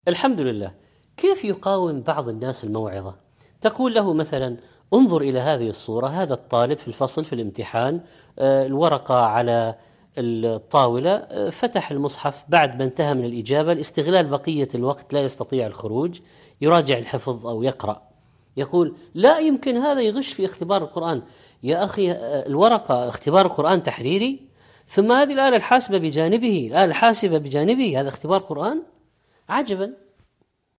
الحمد لله. كيف يقاوم بعض الناس الموعظة؟ تقول له مثلا: انظر إلى هذه الصورة، هذا الطالب في الفصل في الامتحان، الورقة على الطاولة، فتح المصحف بعد ما انتهى من الإجابة لاستغلال بقية الوقت لا يستطيع الخروج، يراجع الحفظ أو يقرأ. يقول: لا يمكن هذا يغش في اختبار القرآن. يا أخي، الورقة اختبار القرآن تحريري، ثم هذه الآلة الحاسبة بجانبه، الآلة الحاسبة بجانبه، هذا اختبار قرآن؟ عجبا.